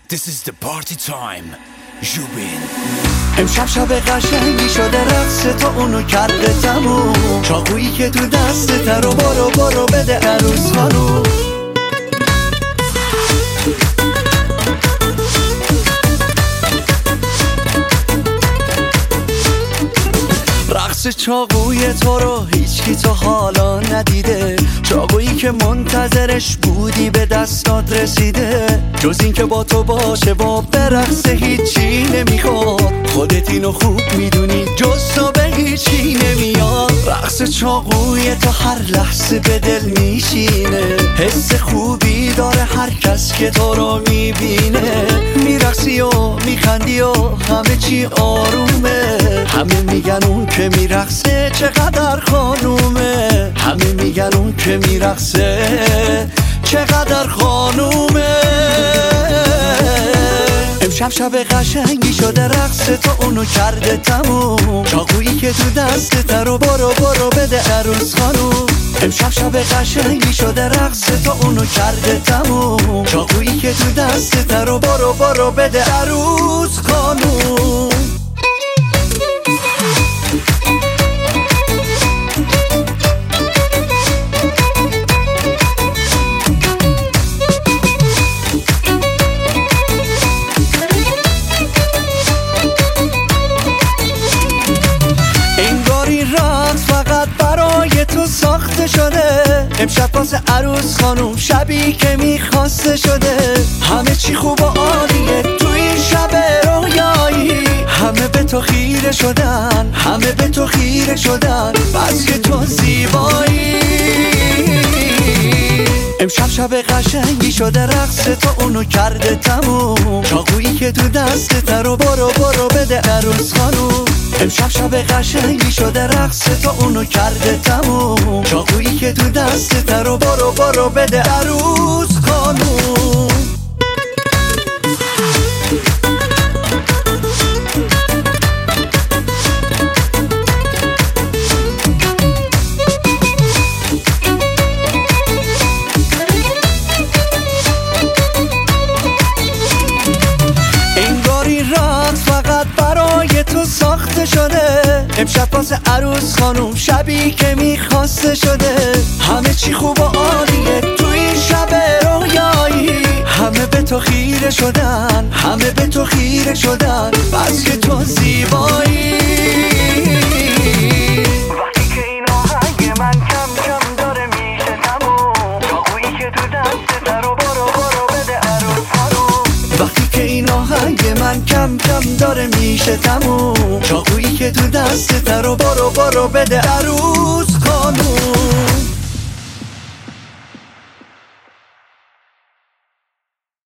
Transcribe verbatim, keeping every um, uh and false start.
This is the party time. جوبین امشب شب قشنگی شده رقص تا اونو کرده تموم. چاقویی که تو دستت رو برو برو بده عروس خانوم. رقص چاقوی تو رو هیچکی تا حالا ندیده. چاقویی که منتظرش بودی به دستات رسیده. جز این که با تو باشه و برقصه هیچی نمیخواد. خودت اینو خوب میدونی جز تو به هیچی نمیاد. رقص چاقوی تو هر لحظه به دل میشینه. حس خوبی داره هر کس که تو رو میبینه. میرقصی و میخندی و همه چی آرومه. همه میگن اون که میرقصه چقدر خانومه. همه میگن اون که میرقصه چقدر خانومه. امشب شب قشنگی شده رقص تا اونو کرده تموم. چاقویی که تو دستت رو برو برو بده عروس خانوم. امشب شب قشنگی شده رقص تا اونو کرده تموم. چاقویی که تو دستت رو برو برو بده عروس خانوم. فقط برای تو ساخته شده. امشب واسه عروس خانوم شبی که میخواسته شده. همه چی خوب و عالیه تو این شب رویایی. همه به تو خیره شدن، همه به تو خیره شدن، بس که تو زیبایی. امشب شب قشنگی شده رقص تا اونو کرده تموم. چاقویی که تو دستت رو برو برو بده عروس خانوم. امشب شب قشنگی شده رقص تا اونو کرده تموم. چاقویی که تو دستت رو برو برو بده عروس خانوم. برای تو ساخته شده. امشب واسه عروس خانوم شبی که میخواسته شده. همه چی خوب و عالیه تو این شب رویایی. همه به تو خیره شدن، همه به تو خیره شدن، بس که تو زیبایی. وقتی که این آهنگ من کم کم داره میشه تموم. چاقویی که تو دستت رو برو برو بده عروس خانوم. وقتی که این آهنگ من کم کم داره میشه تموم. چاقویی که تو دستت رو برو برو بده عروس خانوم.